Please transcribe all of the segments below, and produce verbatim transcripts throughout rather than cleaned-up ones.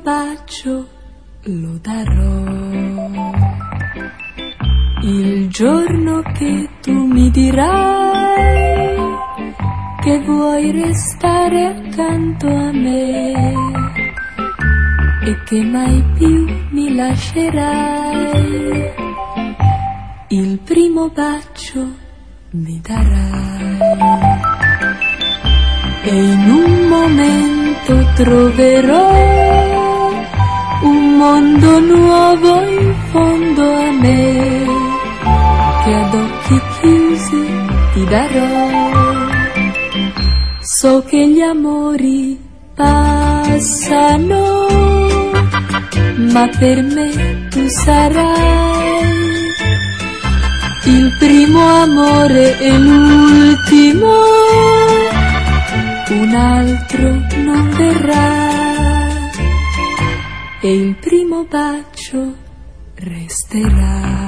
bacio lo darò il giorno che tu mi dirai che vuoi restare accanto a me e che mai più mi lascerai. Il primo bacio mi darai e in un momento troverò un mondo nuovo in fondo a me che ad occhi chiusi ti darò. So che gli amori passano, ma per me tu sarai il primo amore e l'ultimo, un altro non verrà e il primo bacio resterà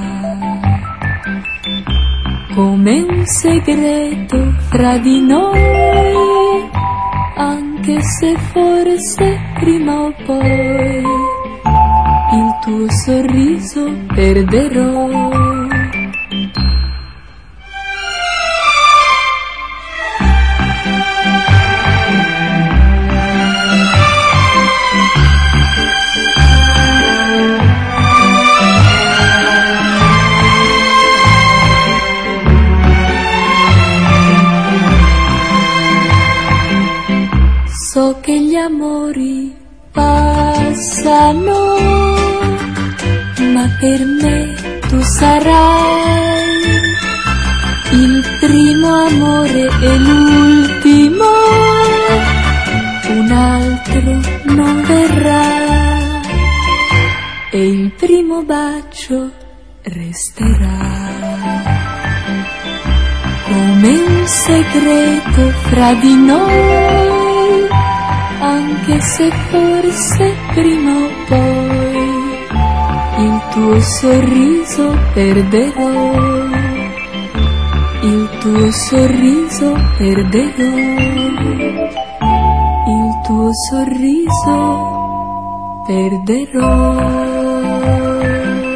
come un segreto fra di noi, anche se forse prima o poi il tuo sorriso perderò. So che gli amori passano, ma per me tu sarai il primo amore e l'ultimo, un altro non verrà e il primo bacio resterà come un segreto fra di noi, anche se forse prima o poi il tuo sorriso perderò, il tuo sorriso perderò, il tuo sorriso perderò.